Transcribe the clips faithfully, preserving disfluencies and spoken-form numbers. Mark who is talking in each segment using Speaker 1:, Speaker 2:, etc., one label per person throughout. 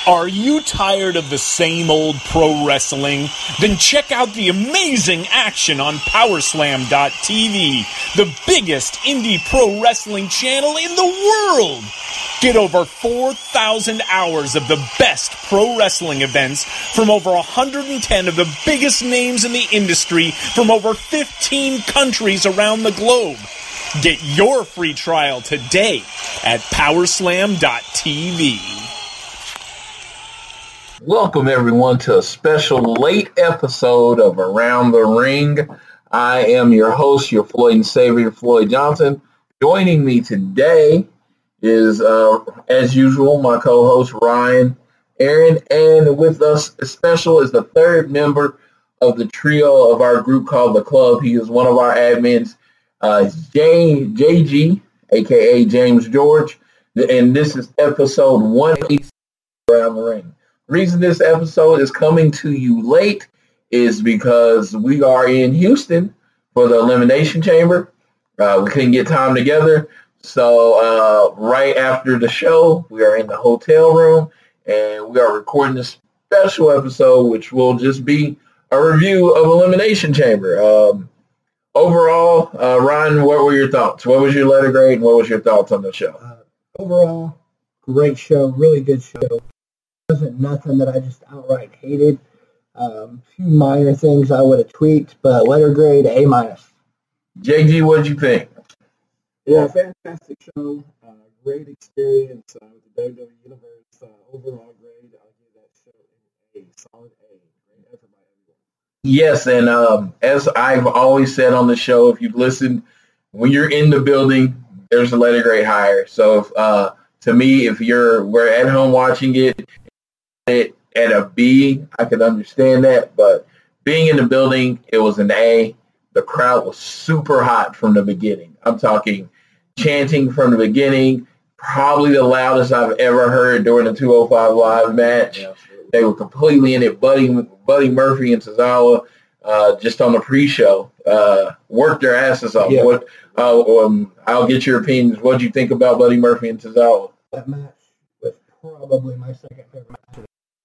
Speaker 1: Are you tired of the same old pro wrestling? Then check out the amazing action on Powerslam dot T V, the biggest indie pro wrestling channel in the world. Get over four thousand hours of the best pro wrestling events from over one hundred ten of the biggest names in the industry from over fifteen countries around the globe. Get your free trial today at Powerslam dot T V.
Speaker 2: Welcome, everyone, to a special late episode of Around the Ring. I am your host, your Floyd and Savior, Floyd Johnson. Joining me today is, uh, as usual, my co-host, Ryan Aaron. And with us, special, is the third member of the trio of our group called The Club. He is one of our admins, uh, J- JG, a k a. James George. And this is episode one eighty Around the Ring. The reason this episode is coming to you late is because we are in Houston for the Elimination Chamber. Uh, we couldn't get time together. So uh, right after the show, we are in the hotel room and we are recording this special episode, which will just be a review of Elimination Chamber. Um, overall, uh, Ryan, what were your thoughts? What was your letter grade and what was your thoughts on the show?
Speaker 3: Uh, overall, great show, really good show. Wasn't nothing that I just outright hated. Um, a few minor things I would have tweaked, but letter grade A minus.
Speaker 2: J G, what did you think?
Speaker 4: Yeah, fantastic show. Uh, great experience uh, with the W W E Universe. Uh, overall grade, I'll give that show a solid A. Great effort by everyone.
Speaker 2: Yes, and um, as I've always said on the show, if you've listened, when you're in the building, there's a letter grade higher. So if, uh, to me, if you're we're at home watching it, it at a B, I could understand that, but being in the building, it was an A. The crowd was super hot from the beginning. I'm talking chanting from the beginning, probably the loudest I've ever heard during the two oh five Live match. Yeah, they were completely in it. Buddy, Buddy Murphy and Tozawa, uh, just on the pre-show, uh, worked their asses off. Yeah. What? Uh, um, I'll get your opinions. What did you think about Buddy Murphy and Tozawa?
Speaker 3: That match was probably my second favorite match.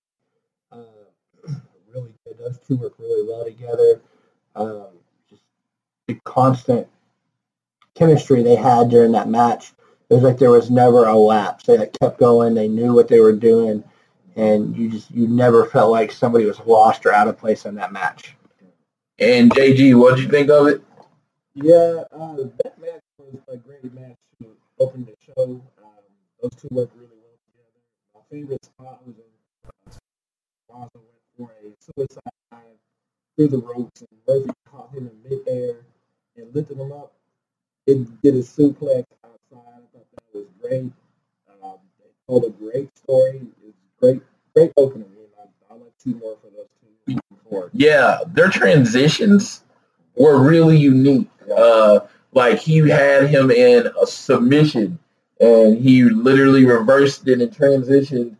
Speaker 3: Uh, really good. Those two work really well together. Um, just the constant chemistry they had during that match. It was like there was never a lapse. They kept going. They knew what they were doing, and you just you never felt like somebody was lost or out of place in that match.
Speaker 2: And J G, what did you think of it?
Speaker 4: Yeah, uh, that match was a great match to open the show. Um, those two worked really well together. My favorite spot was when Raza went for a suicide dive through the ropes, and Murphy caught him in midair and lifted him up. It did a suplex outside. I thought that was great. Um, they told a great story. It was great, great opening. And I, I like two more for those two forward.
Speaker 2: Yeah, their transitions were really unique. Uh, like he had him in a submission, and he literally reversed it and transitioned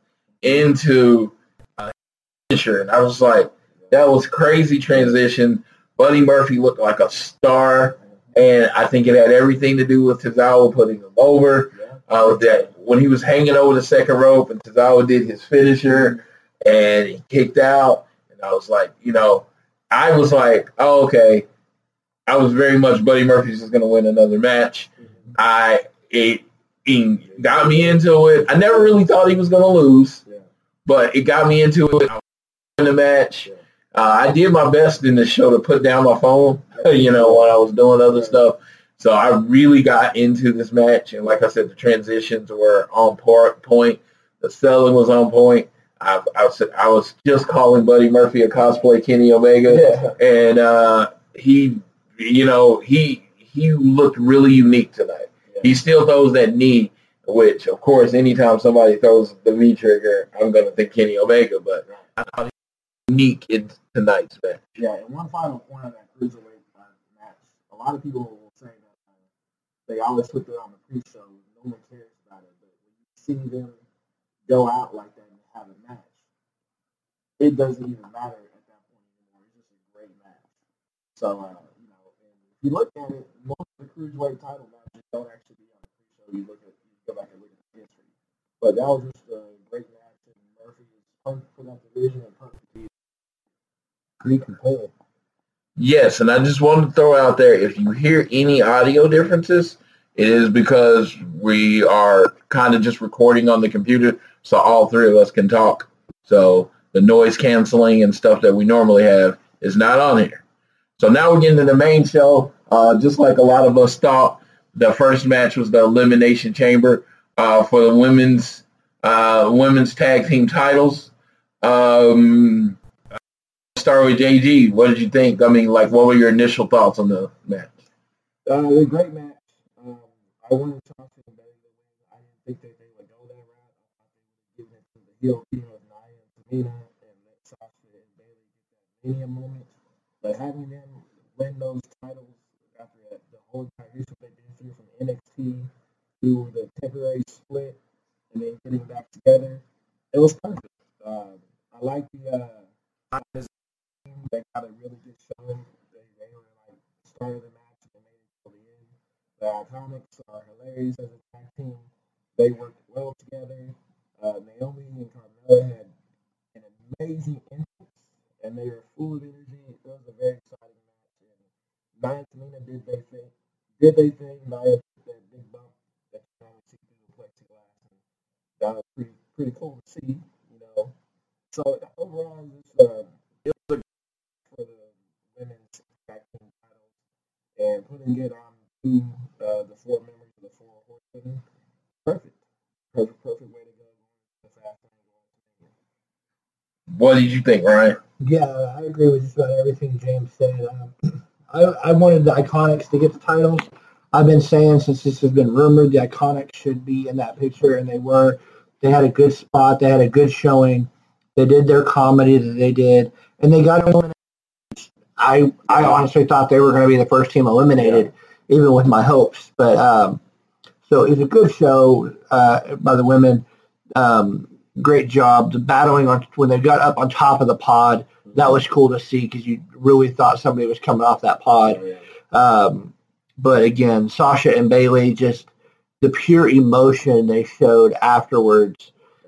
Speaker 2: into a finisher. And I was like, that was crazy transition. Buddy Murphy looked like a star. And I think it had everything to do with Tozawa putting him over. Uh, that when he was hanging over the second rope and Tozawa did his finisher and he kicked out. And I was like, you know, I was like, oh, okay. I was very much Buddy Murphy's just going to win another match. I it, it got me into it. I never really thought he was going to lose, but it got me into it. I was in the match. Uh, I did my best in the show to put down my phone, you know, while I was doing other stuff. So I really got into this match. And like I said, the transitions were on point. The selling was on point. I, I, was, I was just calling Buddy Murphy a cosplay Kenny Omega. Yeah. And uh, he, you know, he he looked really unique tonight. Yeah. He still throws that knee, which, of course, anytime somebody throws the V trigger, I'm going to think Kenny Omega. But I thought unique in tonight's match.
Speaker 4: Yeah, and one final point on that cruiserweight uh, match. A lot of people will say that uh, they always put that on the pre-show. No one cares about it. But when you see them go out like that and have a match, it doesn't even matter at that point anymore. It's just a great match. So, uh, you know, and if you look at it, most of the cruiserweight title matches don't actually be on the pre-show. You look at, you go back and look at the history. But that was just a great match, and Murphy is
Speaker 3: agree completely.
Speaker 2: Yes, and I just wanted to throw out there, if you hear any audio differences, it is because we are kind of just recording on the computer, so all three of us can talk. So the noise canceling and stuff that we normally have is not on here. So now we're getting to the main show. Uh, just like a lot of us thought, the first match was the Elimination Chamber uh, for the women's uh, women's tag team titles. Um, start with J G. What did you think? I mean, like, what were your initial thoughts on the match?
Speaker 3: Uh, it was a great match. Um, I wanted Sasha and Bayley to win. I didn't think that they would go that route. I thought they would give it to the heel team of Nia and Tamina and let Sasha and Bayley get that Mania moment. But having them win those titles after that, the whole entire history they've been through from N X T to the temporary split and then getting back together, it was perfect. Um, I like the uh, they got a really good showing. They, they were like started the match and they made it till the end. The Iconics are hilarious as a tag team. They worked well together. Uh, Naomi and Carmella had an amazing entrance, and they were full of energy. It was a very exciting match. And Nia and Tamina did their thing. Did they thing? Nia took that big bump that you can see through the plexiglass, and that was pretty pretty cool to see. You know. So overall, it's, uh, it was a for the women's tag team titles and putting it on to uh, the four members of the four horsemen. Perfect. Perfect, perfect way to go. The fast lane.
Speaker 2: What did you think, Ryan?
Speaker 3: Yeah, I agree with just about everything James said. Um, I, I wanted the Iconics to get the titles. I've been saying since this has been rumored, the Iconics should be in that picture, and they were. They had a good spot. They had a good showing. They did their comedy that they did, and they got eliminated. I I honestly thought they were going to be the first team eliminated, yeah. even with my hopes. But um, so it was a good show uh, by the women. Um, great job. The battling on when they got up on top of the pod, that was cool to see because you really thought somebody was coming off that pod. Um, but again, Sasha and Bayley, just the pure emotion they showed afterwards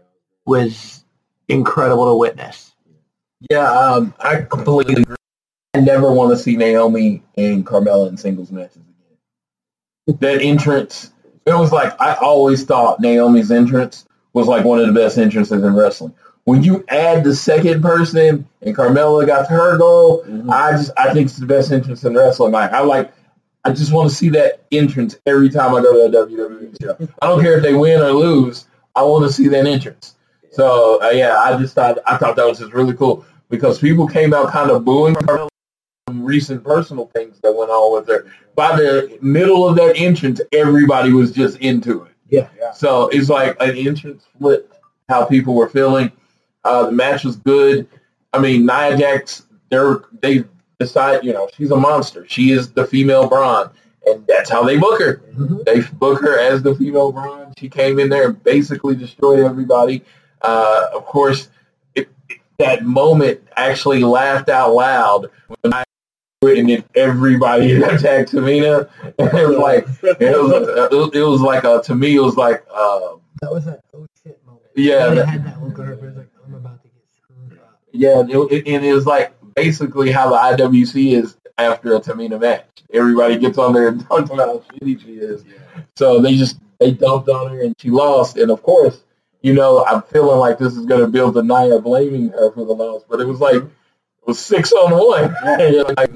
Speaker 3: was incredible to witness.
Speaker 2: Yeah, um, I completely agree. I never want to see Naomi and Carmella in singles matches again. That entrance, it was like, I always thought Naomi's entrance was like one of the best entrances in wrestling. When you add the second person and Carmella got to her goal, mm-hmm. I just I think it's the best entrance in wrestling. Like I like, I just want to see that entrance every time I go to a W W E show. I don't care if they win or lose. I want to see that entrance. So uh, yeah, I just thought I thought that was just really cool because people came out kind of booing Carmella. Some recent personal things that went on with her. By the middle of that entrance, everybody was just into it.
Speaker 3: Yeah. yeah.
Speaker 2: So it's like an entrance flipped how people were feeling. Uh, the match was good. I mean, Nia Jax, they're, they decide, you know, she's a monster. She is the female Braun, and that's how they book her. Mm-hmm. They book her as the female Braun. She came in there and basically destroyed everybody. Uh, of course, it, it, that moment actually laughed out loud when I and then everybody attacked Tamina. And it was like it was it was like a, to me it was like uh,
Speaker 3: that was that oh shit moment.
Speaker 2: Yeah,
Speaker 3: they had that look on her face like I'm about to get screwed up.
Speaker 2: Yeah, it, and it was like basically how the I W C is after a Tamina match. Everybody gets on there and talks about how shitty she is. Yeah. So they just they dumped on her and she lost. And of course, you know, I'm feeling like this is going to build the Nia blaming her for the loss, but it was like it was six on one. like,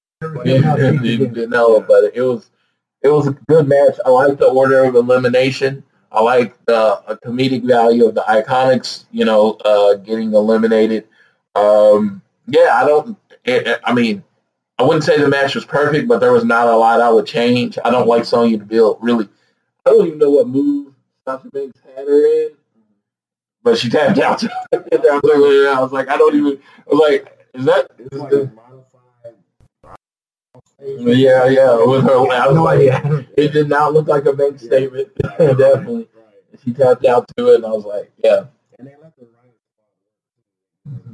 Speaker 2: you know, but it was it was a good match. I like the order of elimination. I like the uh, comedic value of the Iconics, you know, uh, getting eliminated. Um, yeah, I don't. It, I mean, I wouldn't say the match was perfect, but there was not a lot I would change. I don't like Sonya Deville. Really, I don't even know what move Sasha Banks had her in, but she tapped out. I was like, I don't even. I was like, is that? Is this, Yeah, yeah. With her, I was like, it did not look like a bank statement. Right, Definitely. Right. She tapped out to it, and I was like, yeah. And they let the right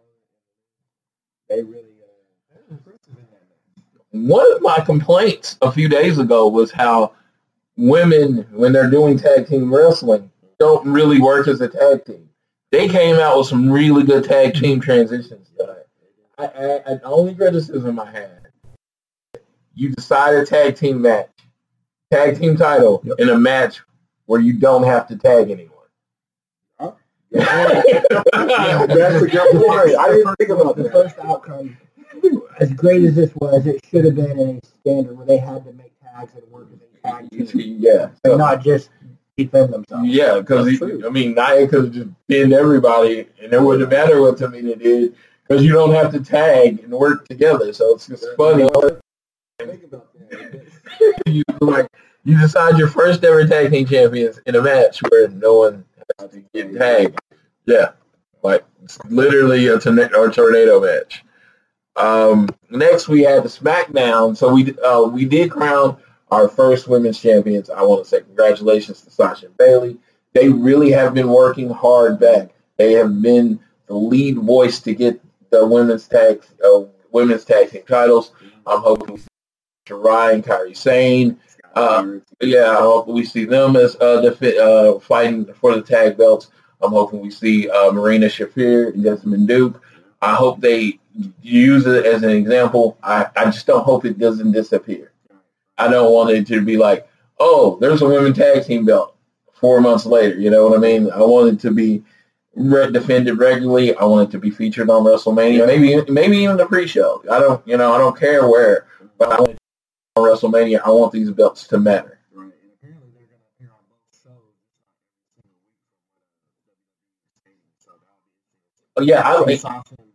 Speaker 2: They really uh, impressive in that. One of my complaints a few days ago was how women, when they're doing tag team wrestling, don't really work as a tag team. They came out with some really good tag team transitions tonight. I, I, the only criticism I had, you decide a tag team match, tag team title yep. in a match where you don't have to tag anyone.
Speaker 3: Huh? Yeah, that's a good point. I didn't think about the first outcome. As great as this was, it should have been a standard where they had to make tags and work as a tag team.
Speaker 2: Yeah.
Speaker 3: So, and not just defend themselves.
Speaker 2: Yeah, because, I mean, Nia could have just pinned everybody, and it wouldn't matter what Tamina did, because you don't have to tag and work together. So it's just funny. Think about that. you, like, you decide your first ever tag team champions in a match where no one has to get tagged. Yeah. Like, it's literally a, tornado, a tornado match. Um, next, we had the SmackDown. So we uh, we did crown our first women's champions. I want to say congratulations to Sasha and Bayley. They really have been working hard back. They have been the lead voice to get the women's tag uh, women's tag team titles. I'm hoping we see Shirai and Kairi Sane. Uh, yeah, I hope we see them as uh, the, uh, fighting for the tag belts. I'm hoping we see uh, Marina Shafir and Jessamine Duke. I hope they use it as an example. I, I just don't hope it doesn't disappear. I don't want it to be like, oh, there's a women's tag team belt four months later. You know what I mean? I want it to be re- defended regularly. I want it to be featured on WrestleMania. Maybe maybe even the pre-show. I don't, you know, I don't care where, but I want it on WrestleMania. I want these belts to matter.
Speaker 3: Right. And apparently they're going to appear on both shows.
Speaker 2: Oh, yeah, I like.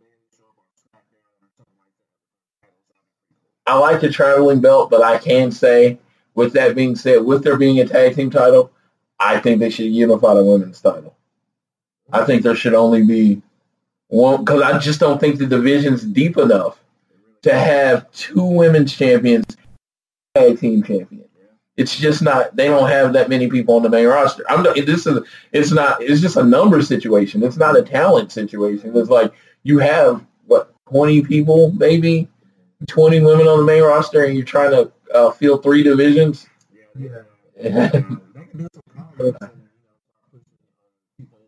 Speaker 2: I like the traveling belt, but I can say, with that being said, with there being a tag team title, I think they should unify the women's title. I think there should only be one, because I just don't think the division's deep enough to have two women's champions, tag team champion. It's just not. They don't have that many people on the main roster. I'm. This is. It's not. It's just a number situation. It's not a talent situation. It's like you have what twenty people, maybe twenty women on the main roster, and you're trying to uh, fill three divisions.
Speaker 3: Yeah. Yeah. They can do some combos and, you know,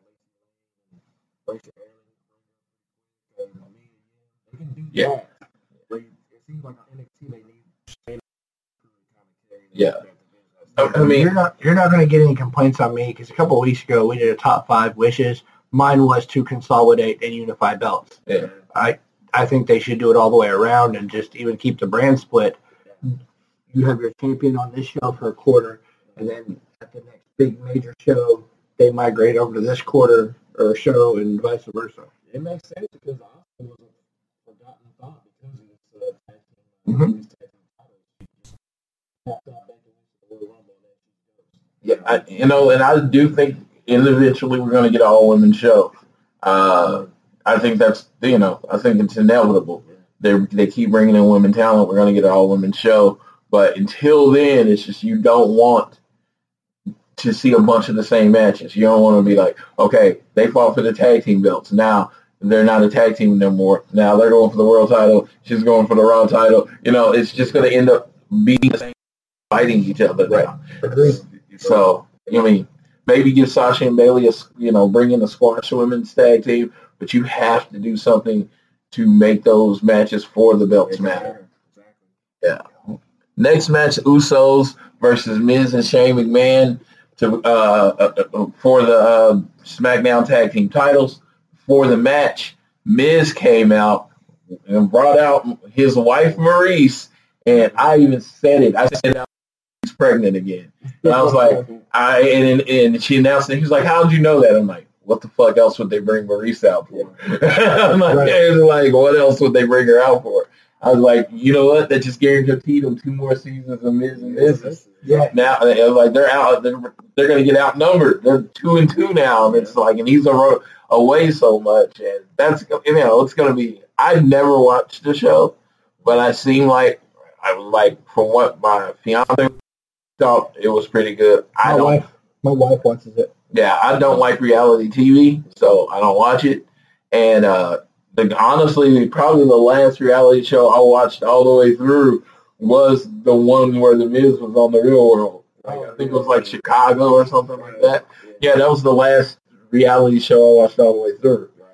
Speaker 3: they can do
Speaker 2: yeah.
Speaker 3: that. It seems like on N X T they need.
Speaker 2: Yeah, I mean,
Speaker 3: you're not you're not going to get any complaints on me because a couple of weeks ago we did a top five wishes. Mine was to consolidate and unify belts.
Speaker 2: Yeah.
Speaker 3: I I think they should do it all the way around and just even keep the brand split. You have your champion on this show for a quarter, and then at the next big major show, they migrate over to this quarter or show, and vice versa.
Speaker 4: It makes sense because Austin was a forgotten thought because he was uh, tag team.
Speaker 3: Mm-hmm.
Speaker 2: Yeah, I, you know, and I do think eventually we're going to get an all-women show. Uh, I think that's, you know, I think it's inevitable. They they keep bringing in women talent. We're going to get an all-women show. But until then, it's just you don't want to see a bunch of the same matches. You don't want to be like, okay, they fought for the tag team belts. Now they're not a tag team no more. Now they're going for the world title. She's going for the Raw title. You know, it's just going to end up being the same, fighting each other now.
Speaker 3: Agreed.
Speaker 2: So, I mean, maybe give Sasha and Bayley a, you know, bring in a squash women's tag team, but you have to do something to make those matches for the belts matter. Yeah. Next match, Usos versus Miz and Shane McMahon to uh, uh, for the uh, SmackDown tag team titles. For the match, Miz came out and brought out his wife Maryse, and I even said it. I said she's pregnant again. And I was like, I and, and she announced it. He was like, "How did you know that?" I'm like, "What the fuck else would they bring Maryse out for?" I'm like, right. Hey, like, what else would they bring her out for? I was like, you know what? That just guaranteed them two more seasons of Miz and Miz.
Speaker 3: Yeah.
Speaker 2: Now, like, they're out. They're, they're going to get outnumbered. They're two and two now, and it's like, and he's away so much, and that's, you know, it's going to be. I've never watched the show, but I seem like I was like from what my fiance thought, it was pretty good. I
Speaker 3: my
Speaker 2: don't.
Speaker 3: Wife, my wife watches it.
Speaker 2: Yeah, I don't like reality T V, so I don't watch it, and. uh The, honestly, probably the last reality show I watched all the way through was the one where The Miz was on The Real World. Like, I think it was like Chicago or something like that. Yeah, that was the last reality show I watched all the way through.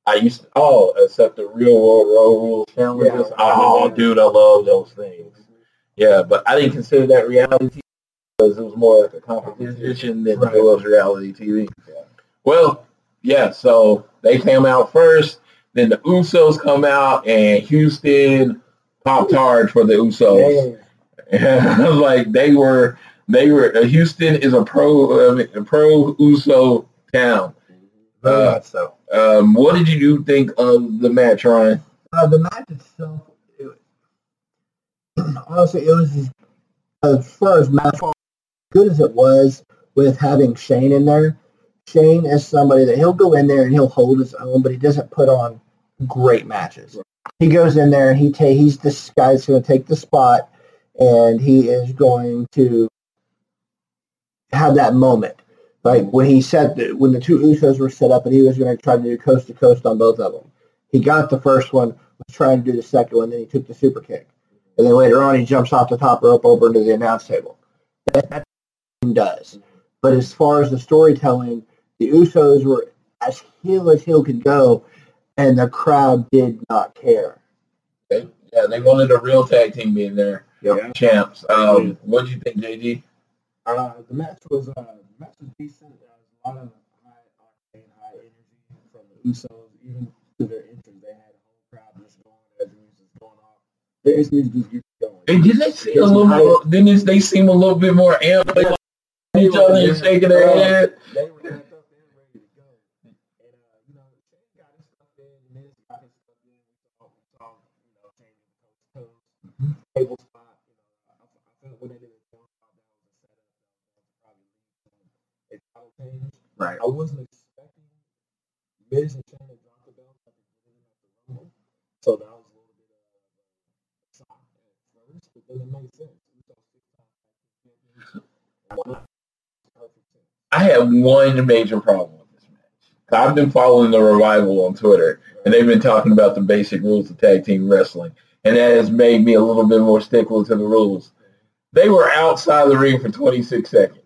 Speaker 2: I used to, oh, except the Real World Road Rules challenges.
Speaker 3: Yeah.
Speaker 2: Oh, dude, I love those things. Yeah, but I didn't consider that reality T V because it was more like a competition than
Speaker 3: Right.
Speaker 2: it was reality T V. Well, yeah, so they came out first, then the Usos come out, and Houston popped hard for the Usos.
Speaker 3: Man,
Speaker 2: Like they were, they were. Uh, Houston is a pro, uh, a pro Uso town.
Speaker 3: very
Speaker 2: Uh,
Speaker 3: much so.
Speaker 2: Um, what did you think of the match, Ryan?
Speaker 3: Uh, the match itself, it, honestly, it was as, as far as match good as it was with having Shane in there. Shane is somebody that he'll go in there and he'll hold his own, but he doesn't put on great matches. He goes in there and he ta- he's this guy that's going to take the spot, and he is going to have that moment. Like when he set the, when the two Usos were set up and he was going to try to do coast to coast on both of them. He got the first one, was trying to do the second one, then he took the super kick. And then later on he jumps off the top rope over into the announce table. That, that's what he does. But as far as the storytelling, the Usos were as heel as heel could go, and the crowd did not care.
Speaker 2: They, yeah, they wanted a real tag team being there.
Speaker 3: Yep.
Speaker 2: Champs. Um, what do you think, J G?
Speaker 4: Uh, the match was uh, the match was decent. There was a lot of high octane, high energy from the Usos. Even to their entrance, they had a whole crowd just going as the music was going off. The music just keeps going.
Speaker 2: And didn't they seem a little more? Didn't they seem a little bit more amped? Like each other and shaking their head.
Speaker 4: They were amped up and ready to go. And uh, you know, Shane got his stuff in, Miz got his stuff in. We saw, we saw, you know, Shane in the coast to coast table spot. You know, I, I felt when they did it, that was a setup. That was probably a title change.
Speaker 3: Right.
Speaker 4: I wasn't expecting Miz and Shane to drop the belt at the beginning of the Rumble, so that was a little bit of a shock at first, but then it made sense. We saw six times champions. Why not? Perfect sense.
Speaker 2: I had one major problem with this match. I've been following the Revival on Twitter, and they've been talking about the basic rules of tag team wrestling, and that has made me a little bit more stickler to the rules. They were outside the ring for twenty-six seconds.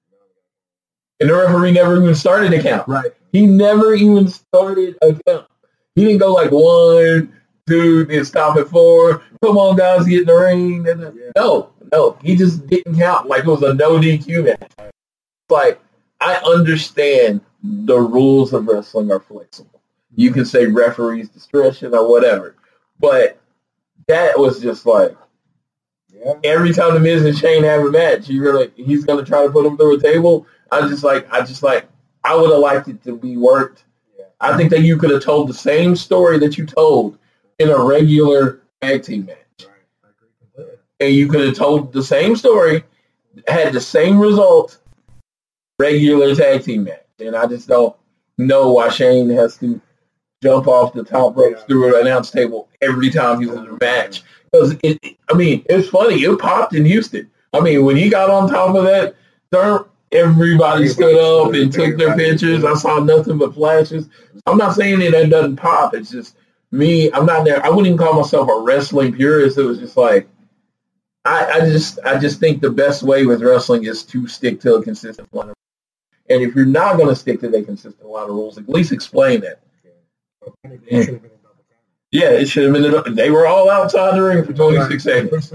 Speaker 2: And the referee never even started a count.
Speaker 3: Right.
Speaker 2: He never even started a count. He didn't go like one, two, then stop at four. Come on, guys, get in the ring. And then, no, no. He just didn't count like it was a no D Q match. Like, I understand the rules of wrestling are flexible. You can say referee's discretion or whatever. But that was just like,
Speaker 4: Yeah.
Speaker 2: every time the Miz and Shane have a match, you're gonna, he's going to try to put them through a table. I just like, I just like, I would have liked it to be worked.
Speaker 4: Yeah.
Speaker 2: I think that you could have told the same story that you told in a regular tag team match.
Speaker 4: Right. I agree completely.
Speaker 2: And you could have told the same story, had the same result, regular tag team match. And I just don't know why Shane has to jump off the top ropes
Speaker 4: Yeah.
Speaker 2: through an announce table every time he's in a match. Because, it, it, I mean, it's funny. It popped in Houston. I mean, when he got on top of that turn, everybody stood up and took their pictures. I saw nothing but flashes. I'm not saying that that doesn't pop. It's just me. I'm not there. I wouldn't even call myself a wrestling purist. It was just like, I, I just I just think the best way with wrestling is to stick to a consistent line of rules. And if you're not going to stick to that consistent line of rules, at least explain that.
Speaker 4: It should have been a double count.
Speaker 2: Yeah, it should have been. They were all outside the ring for twenty-six seconds.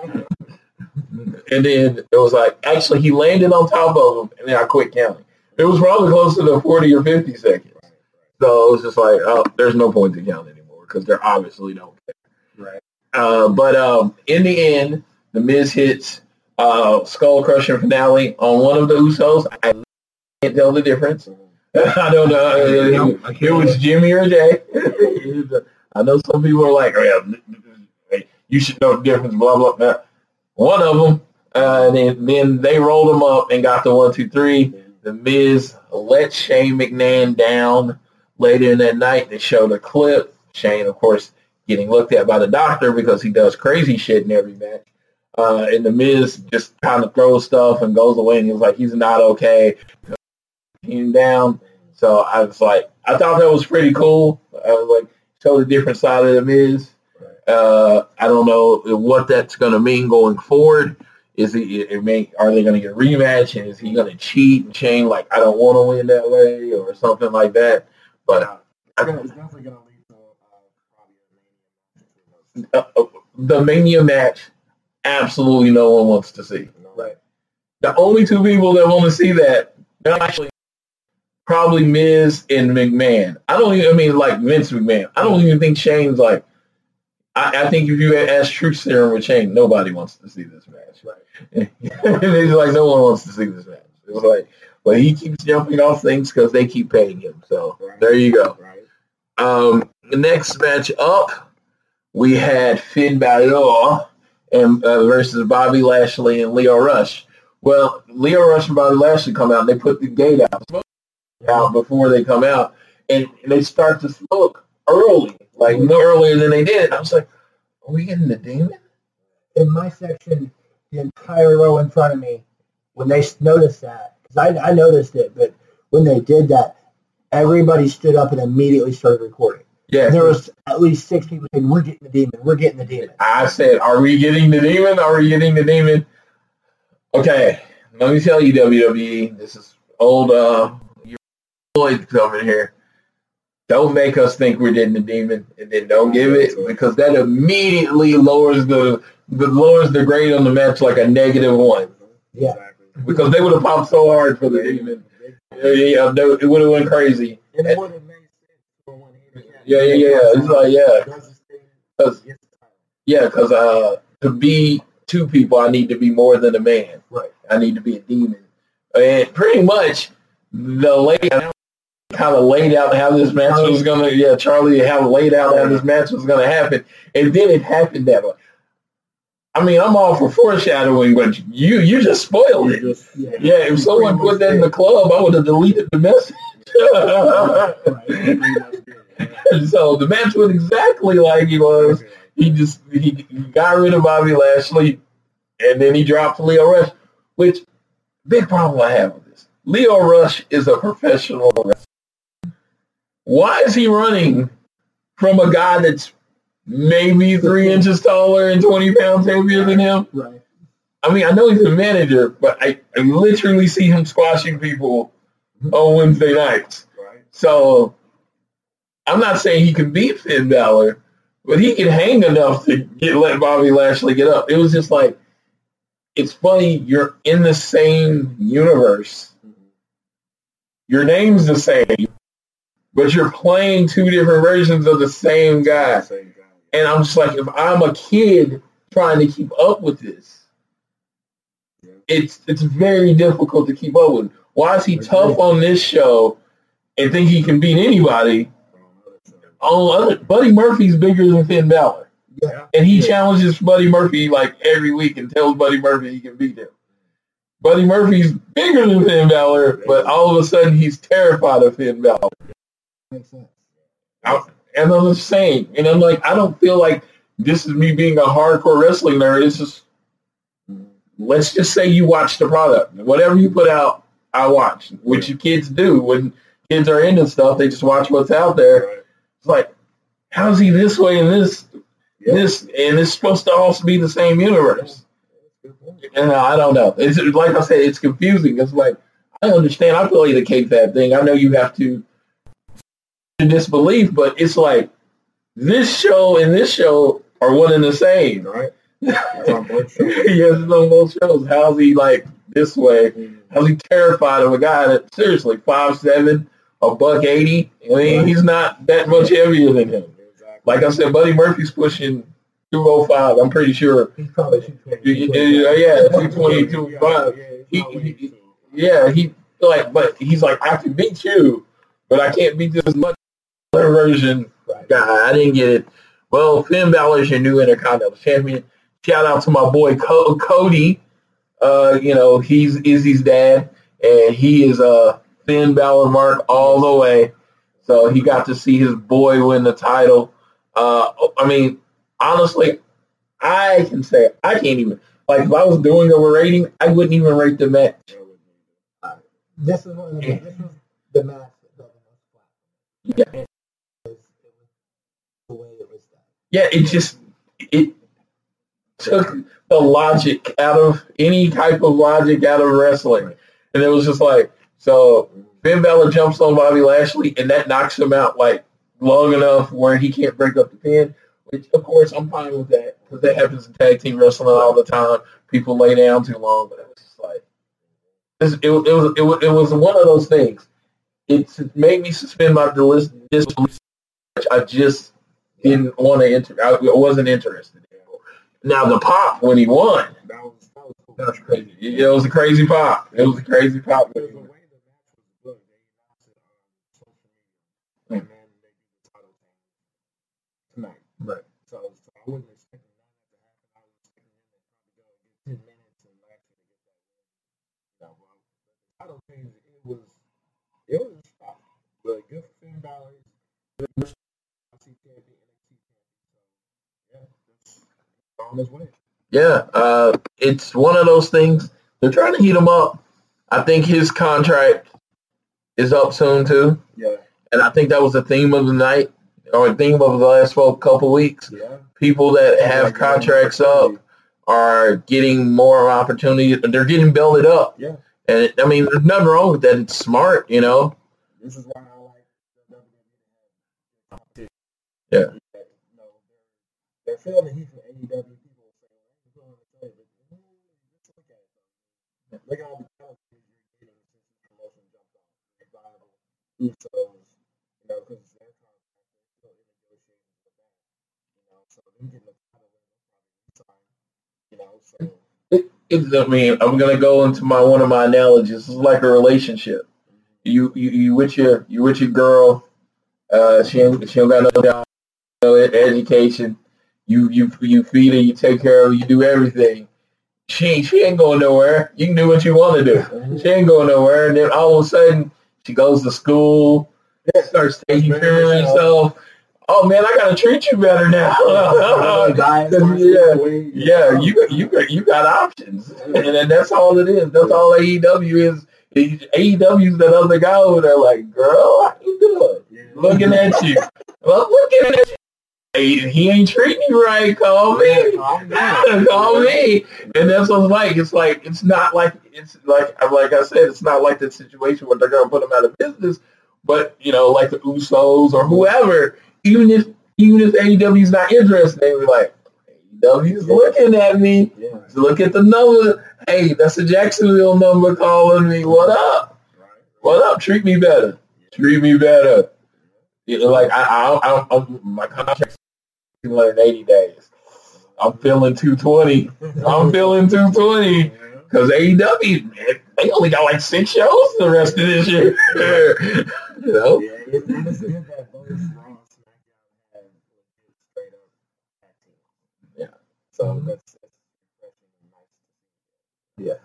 Speaker 2: And then it was like, actually, he landed on top of him, and then I quit counting. It was probably closer to forty or fifty seconds. So it was just like, oh, there's no point to count anymore because they're obviously don't care.
Speaker 3: Right.
Speaker 2: Uh, but um, in the end, the Miz hits uh, Skull Crusher finale on one of the Usos. I can't tell the difference. I don't know. It, it was Jimmy or Jay. I know some people are like, oh, yeah, you should know the difference, blah, blah, blah. One of them, uh, and then, then they rolled him up and got the one, two, three. The Miz let Shane McMahon down later in that night. They showed a clip. Shane, of course, getting looked at by the doctor because he does crazy shit in every match. Uh, and the Miz just kind of throws stuff and goes away, and he was like, he's not okay. He's down. So I was like, I thought that was pretty cool. I was like, showed a different side of the Miz. Uh, I don't know what that's going to mean going forward. Is he? It may, are they going to get a rematch? And is he going to cheat and Shane like I don't want to win that way or something like that? But
Speaker 4: It's definitely going to lead to uh, probably a Mania.
Speaker 2: Uh, uh, the Mania match, absolutely no one wants to see.
Speaker 4: Right.
Speaker 2: The only two people that want to see that, they're actually probably Miz and McMahon. I don't even, I mean, like Vince McMahon. I don't even think Shane's like, I, I think if you ask Truth Serum with Shane, nobody wants to see this match.
Speaker 4: Right.
Speaker 2: It's like, no one wants to see this match. It was like, but he keeps jumping off things because they keep paying him. So
Speaker 4: Right.
Speaker 2: there you go.
Speaker 4: Right.
Speaker 2: Um, the next match up, we had Finn Balor and uh, versus Bobby Lashley and Lio Rush. Well, Lio Rush and Bobby Lashley come out and they put the gate out, out before they come out, and, and they start to smoke early, like no earlier than they did. I was like, are we getting the demon?
Speaker 3: In my section, the entire row in front of me, when they noticed that, because I, I noticed it, but when they did that, everybody stood up and immediately started recording.
Speaker 2: Yeah.
Speaker 3: And there was at least six people saying, we're getting the demon, we're getting the demon.
Speaker 2: I said, are we getting the demon? Are we getting the demon? Okay, let me tell you, W W E, this is old uh, Lloyd coming here. Don't make us think we're getting the demon, and then don't give it, because that immediately lowers the, the lowers the grade on the match like a negative one.
Speaker 3: Yeah.
Speaker 4: Exactly.
Speaker 2: Because they would have popped so hard for the demon. Yeah, yeah, they, it would have went crazy.
Speaker 4: And it would have made sense for one here.
Speaker 2: Yeah, yeah, yeah. It's like, yeah. Cause, yeah, because uh, to be two people, I need to be more than a man.
Speaker 3: Right.
Speaker 2: I need to be a demon. And pretty much, the lady kind of laid out how this match was going to, yeah, Charlie how laid out how this match was going to happen. And then it happened that way. I mean, I'm all for foreshadowing, but you you just spoiled it.
Speaker 4: Just,
Speaker 3: Yeah.
Speaker 2: Yeah, if someone put that in the club, I would have deleted the message. So the match was exactly like he was. He just he, he got rid of Bobby Lashley, and then he dropped Lio Rush, which, big problem I have with this. Lio Rush is a professional wrestler. Why is he running from a guy that's maybe three inches taller and twenty pounds heavier than him?
Speaker 3: Right.
Speaker 2: I mean, I know he's a manager, but I, I literally see him squashing people on Wednesday nights.
Speaker 4: Right.
Speaker 2: So I'm not saying he can beat Finn Balor, but he can hang enough to get let Bobby Lashley get up. It was just like, it's funny, you're in the same universe. Your name's the same, but you're playing two different versions of the same guy.
Speaker 4: Same guy.
Speaker 2: And I'm just like, if I'm a kid trying to keep up with this, it's it's very difficult to keep up with. Why is he tough on this show and think he can beat anybody? On other, Buddy Murphy's bigger than Finn Balor.
Speaker 3: Yeah.
Speaker 2: And he
Speaker 3: Yeah.
Speaker 2: challenges Buddy Murphy like every week and tells Buddy Murphy he can beat him. Buddy Murphy's bigger than Finn Balor, but all of a sudden he's terrified of Finn Balor.
Speaker 3: Makes sense.
Speaker 2: I, and I'm just saying, and I'm like, I don't feel like this is me being a hardcore wrestling nerd. It's just, let's just say you watch the product. Whatever you put out, I watch, which you kids do. When kids are into stuff, they just watch what's out there.
Speaker 4: Right.
Speaker 2: It's like, how's he this way and this,
Speaker 4: Yeah.
Speaker 2: this, and it's supposed to also be the same universe. And I don't know. It's like I said, it's confusing. It's like, I understand. I play the kayfabe thing. I know you have to disbelief, but it's like this show and this show are one and the same.
Speaker 4: Right. It's on both shows.
Speaker 2: Yes, it's on both shows. How's he like this way?
Speaker 4: Mhm.
Speaker 2: How's he terrified of a guy that seriously five seven, a buck eighty? I mean, he's not that much heavier than him.
Speaker 4: Exactly.
Speaker 2: Like I said, Buddy Murphy's pushing two oh five. I'm pretty sure.
Speaker 3: He's probably two twenty.
Speaker 2: Yeah, yeah, two twenty, two oh five.
Speaker 4: Yeah, it's
Speaker 2: He,
Speaker 4: not
Speaker 2: he,
Speaker 4: weight, so.
Speaker 2: yeah, he like, but he's like, I can beat you, but I can't beat this much other version
Speaker 3: Right.
Speaker 2: guy. I didn't get it. Well, Finn Balor is your new Intercontinental Champion. Shout out to my boy Co- Cody. Uh, you know, he's Izzy's dad, and he is a Finn Balor mark all the way. So he got to see his boy win the title. Uh, I mean, honestly, I can say I can't even. Like, if I was doing a rating, I wouldn't even rate the match.
Speaker 3: This is one of the, this was the match that felt the most flat.
Speaker 2: Yeah.
Speaker 3: It was, it was the way it was done.
Speaker 2: Yeah, it just it took the logic out of any type of logic out of wrestling, and it was just like, so Finn Balor jumps on Bobby Lashley, and that knocks him out like long enough where he can't break up the pin. Which, of course, I'm fine with that because that happens in tag team wrestling all the time. People lay down too long, but it was just like it, it, it was it was it was one of those things. It made me suspend my disbelief. I just didn't want to enter. I wasn't interested. Now the pop when he won, that was that was, cool. That was crazy. It, it was a crazy pop. It was a crazy pop.
Speaker 4: The way the match was booked, they announced it on social media, and then they did the title thing tonight.
Speaker 2: Right.
Speaker 4: So, so I wasn't expecting that to happen. I was expecting them to probably go get ten minutes and actually get that win. No, well, the title thing, it was it was a spot, but good for Finn Balor. Good for N X T champion, N X T champion. So yeah, it's on his way.
Speaker 2: Yeah, uh, it's one of those things. They're trying to heat him up. I think his contract is up soon too.
Speaker 4: Yeah.
Speaker 2: And I think that was the theme of the night or the theme of the last couple weeks.
Speaker 4: Yeah.
Speaker 2: People that have
Speaker 4: like
Speaker 2: contracts up are getting more opportunity. They're getting belted up.
Speaker 4: Yeah.
Speaker 2: And it, I mean, there's nothing wrong with that. It's smart, you know.
Speaker 4: This is why I like the W W E.
Speaker 2: Yeah.
Speaker 4: You know, they're, they're feeling the heat from A E W. People say, well, I'm feeling the trade, but mm, let's look at it. Look at all the talent you're getting since the promotion jumped on. Revival, Usos, you know, because their contract, they're still in negotiations with that. You know, so them getting the title win, they'll probably resign. You know, so.
Speaker 2: It, it, I mean, I'm gonna go into my one of my analogies. It's like a relationship. You you, you with your you with your girl. Uh, she ain't, she don't got no job, no education. You you you feed her, you take care of her, you do everything. She she ain't going nowhere. You can do what you want to do. She ain't going nowhere. And then all of a sudden, she goes to school, starts taking care of herself. Oh man, I gotta treat you better now. yeah, yeah, you you got you got options, and then that's all it is. That's all A E W is. A E W is that other guy over there, like, girl, how you doing? Yeah. Looking at you, well, looking at you. Hey, he ain't treating you right. Call me, call me, and that's what it's like. It's like it's not like it's like like I said, it's not like the situation where they're gonna put him out of business. But you know, like the Usos or whoever. Even if even if A E W's not interested, they were like, A E W's looking at me.
Speaker 4: Yeah.
Speaker 2: Look at the number. Hey, that's a Jacksonville number calling me. What up? What up? Treat me better. Treat me better. You know, like I, I, I, I'm, my contract's two hundred eighty days. I'm feeling two twenty. I'm feeling two twenty because A E W, man, they only got like six shows the rest of this year. You know.
Speaker 4: Yeah, it's good that both Raw and SmackDown have straight up tag team.
Speaker 2: Yeah.
Speaker 4: So that's that's refreshing and nice to see.
Speaker 2: Yeah.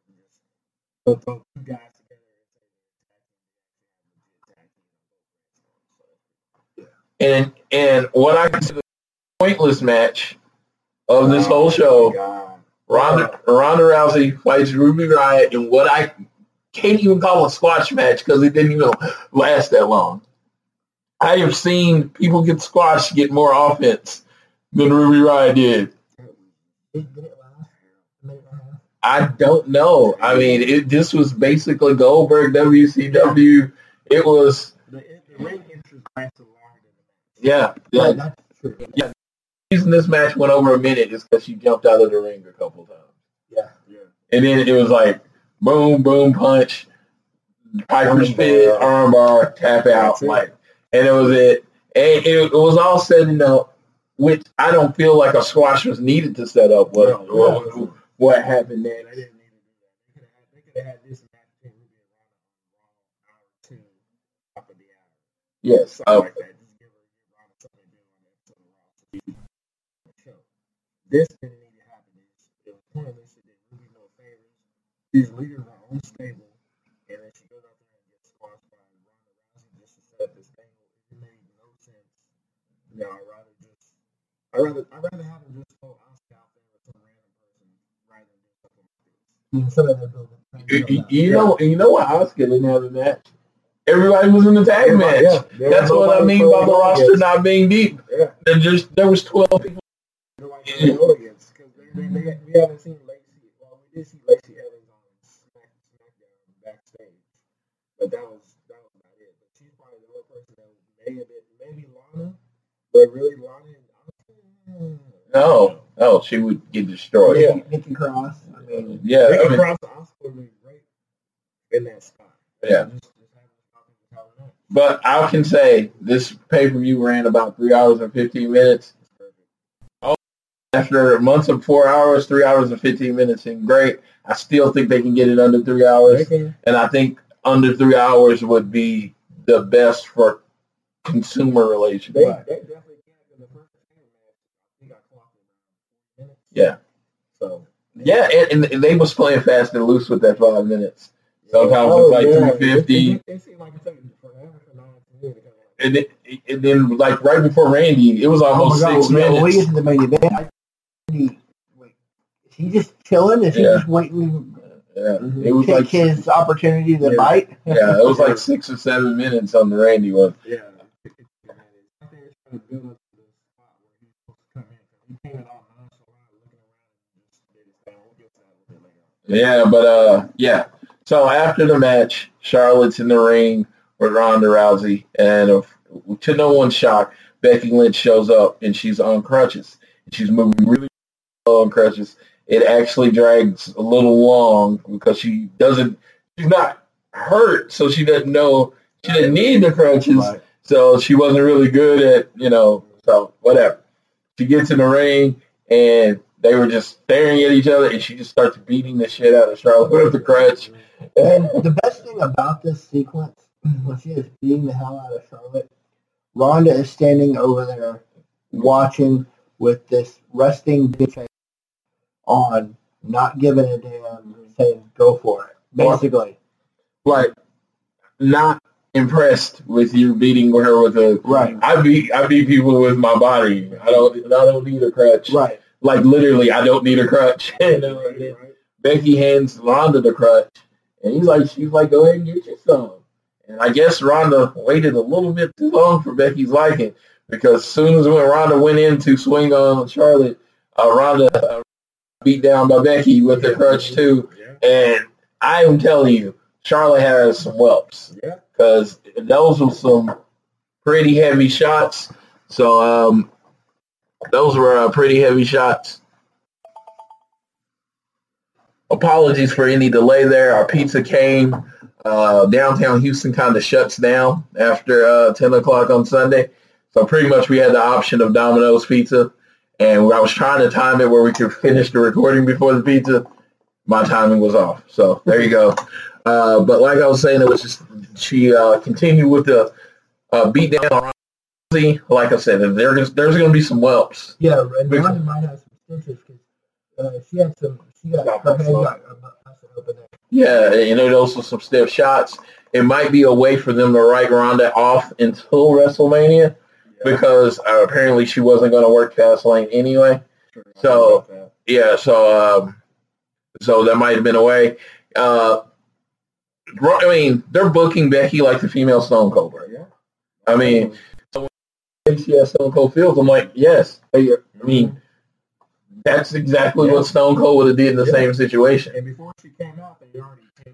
Speaker 4: So throw two guys together and say they're tag team.
Speaker 2: And and what I consider the pointless match of this whole show, Ronda Ronda Rousey fights Ruby Riott in what I can't even call a squash match because it didn't even last that long. I have seen people get squashed get more offense than Ruby Riott did. I don't know. I mean, it, this was basically Goldberg, W C W. It was.
Speaker 4: The, the ring interest lasted longer than the match.
Speaker 2: Yeah. Yeah.
Speaker 4: That's true.
Speaker 2: Yeah. The reason this match went over a minute is because she jumped out of the ring a couple times.
Speaker 4: Yeah. Yeah.
Speaker 2: And then it was like, boom, boom, punch, Piper's Pit, armbar, tap out, like, and it was it. And it, it was all set up, which I don't feel like a squash was needed to set up what,
Speaker 4: No,
Speaker 2: what,
Speaker 4: no.
Speaker 2: what happened
Speaker 4: They
Speaker 2: next.
Speaker 4: didn't need to do that. They could have had, they could have had this match between Ruby and Ronda on hour two, top of the hour.
Speaker 2: Yes.
Speaker 4: Something
Speaker 2: Uh,
Speaker 4: like that. Just give her give Ronda something to do on the episode of Raw. So the show. This didn't need to happen. It was, it was pointless. It did Ruby no favors. These leaders are unstable, and then she goes out there and gets squashed by Ronda Rousey just to set up this thing. It made no sense. You know, I'd rather just, I'd rather, I'd rather have them just throw Asuka out there with some random person rather than do something like this.
Speaker 3: Even some of their building.
Speaker 2: you, you- you know, you know what? Asuka didn't have a match. Everybody was in the tag
Speaker 4: Everybody-
Speaker 2: match.
Speaker 4: yeah, there
Speaker 2: That's
Speaker 4: was
Speaker 2: what I
Speaker 4: nobody
Speaker 2: mean
Speaker 4: to
Speaker 2: by the
Speaker 4: go
Speaker 2: roster
Speaker 4: against.
Speaker 2: not being deep.
Speaker 4: Yeah.
Speaker 2: There just there was twelve people.
Speaker 4: Nobody to go against because they, they, they, we haven't seen Lacey. Well, we did see Lacey Evans on Smack, SmackDown backstage, but that was that was about it. But she's probably the only person that may have been maybe But really, Lonnie,
Speaker 2: No, no, she would get destroyed.
Speaker 3: Nikki,
Speaker 2: Yeah,
Speaker 3: Nikki Cross. I mean,
Speaker 2: yeah,
Speaker 4: Nikki
Speaker 2: I mean,
Speaker 4: Cross also would be great in that spot.
Speaker 2: yeah.
Speaker 4: Just, just have it happen.
Speaker 2: But I can say this pay per view ran about three hours and fifteen minutes. After months of four hours, three hours and fifteen minutes seemed great. I still think they can get it under three hours, and I think under three hours would be the best for consumer relations.
Speaker 4: They, they definitely can. In the first match, he got clocked in minutes.
Speaker 2: Yeah.
Speaker 4: So
Speaker 2: yeah, and, and they was playing fast and loose with that five minutes. Sometimes
Speaker 4: Oh,
Speaker 2: it's like
Speaker 4: yeah.
Speaker 2: three fifty.
Speaker 4: It, it, it seemed like it took forever for nine to minutes.
Speaker 2: And then, and then, like, right before Randy, it was almost
Speaker 3: oh my God,
Speaker 2: six
Speaker 3: yeah,
Speaker 2: minutes.
Speaker 3: when we get to the main event, I, he, wait, is he just chilling? Is he
Speaker 2: Yeah.
Speaker 3: just waiting
Speaker 2: Yeah,
Speaker 3: to
Speaker 2: it was
Speaker 3: take
Speaker 2: like
Speaker 3: his opportunity to
Speaker 4: Yeah.
Speaker 3: bite?
Speaker 2: yeah, it was like six or seven minutes on the Randy one.
Speaker 4: Yeah. I think they're trying to build up to the spot where he's supposed to come in. He came in all nonchalant, looking around, and just did his thing. We'll get to that a little bit later.
Speaker 2: Yeah, but uh, yeah. So after the match, Charlotte's in the ring with Ronda Rousey, and uh, to no one's shock, Becky Lynch shows up and she's on crutches. She's moving really slow on crutches. It actually drags a little long because she doesn't. She's not hurt, so she doesn't know she didn't need the crutches.
Speaker 3: Right.
Speaker 2: So she wasn't really good at you know. So whatever. She gets in the ring and they were just staring at each other, and she just starts beating the shit out of Charlotte with the crutch.
Speaker 3: And the best thing about this sequence, when she is beating the hell out of Charlotte, Ronda is standing over there watching with this resting bitch face on, not giving a damn, saying, go for it, basically.
Speaker 2: Like, not impressed with you beating her with a
Speaker 3: Right.
Speaker 2: I beat I beat people with my body. I don't I don't need a crutch.
Speaker 3: Right.
Speaker 2: Like literally, I don't need a crutch. You know, and then Becky hands Ronda the crutch, and he's like, she's like, go ahead and get your some. And I guess Ronda waited a little bit too long for Becky's liking, because as soon as when Ronda went in to swing on Charlotte, uh, Ronda uh, beat down by Becky with the crutch too. And I am telling you, Charlotte has some whelps,
Speaker 4: Yeah.
Speaker 2: because those were some pretty heavy shots. So um, those were uh, pretty heavy shots. Apologies for any delay there. Our pizza came. Uh, downtown Houston kind of shuts down after uh, ten o'clock on Sunday. So pretty much we had the option of Domino's Pizza. And I was trying to time it where we could finish the recording before the pizza. My timing was off. So there you go. Uh, but like I was saying, it was just she uh, continued with the uh, beat down on Rousey. Like I said, there's there's going to be some whelps.
Speaker 3: Yeah, and Ronda might have some stitches because uh, she had some, she got, her head got uh, busted open there.
Speaker 2: Yeah, you know, those were some stiff shots. It might be a way for them to write Ronda off until WrestleMania, because uh, apparently she wasn't going to work Fastlane anyway. So yeah, so um, so that might have been a way. Uh, I mean, they're booking Becky like the female Stone Cold right now. I mean, so when she has Stone Cold feels, I'm like, yes. I mean, that's exactly
Speaker 4: Yeah.
Speaker 2: what Stone Cold would have did in the
Speaker 4: Yeah.
Speaker 2: same situation.
Speaker 4: And before she came out, they already taken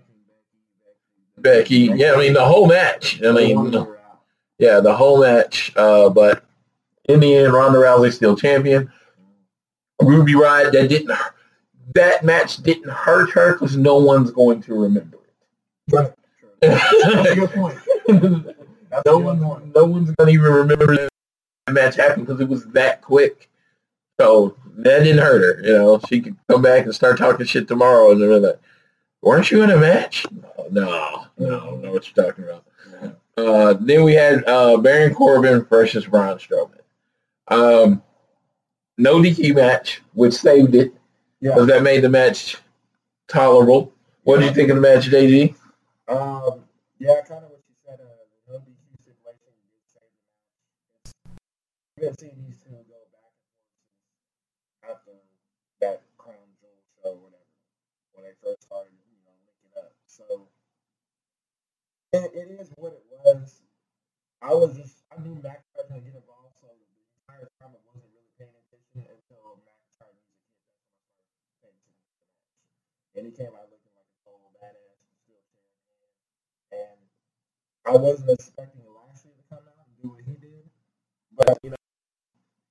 Speaker 2: Becky, yeah, I mean, the whole match. I mean, yeah, the whole match. Uh, but in the end, Ronda Rousey still champion. Ruby Riott, that didn't, that match didn't hurt her because no one's going to remember
Speaker 3: Right.
Speaker 4: That's a
Speaker 2: it.
Speaker 4: good point.
Speaker 2: no one, no one's going to even remember that match happened because it was that quick. So that didn't hurt her. You know, she could come back and start talking shit tomorrow, and they're like, "Weren't you in a match?" No, no, I don't know what you're talking about. Uh, then we had uh, Baron Corbin versus Braun Strowman. Um, no D Q match, which saved it, because
Speaker 4: Yeah.
Speaker 2: that made the match tolerable. What did you think of the match, J G?
Speaker 4: Um, yeah, kind of what you said. Uh, the no D Q situation did save the match. We've been seeing these two go back and forth after that Crown Jewel show, whatever, when they first started, you know, linking up. So it, it is what it was. I was just, I knew McIntyre was going to get involved, so the entire time I wasn't really paying attention until McIntyre music hit. That's when I started paying attention to the match. And he came out looking like a total badass, still cheering. And I wasn't expecting Lashley to come out and do what he did, but you know,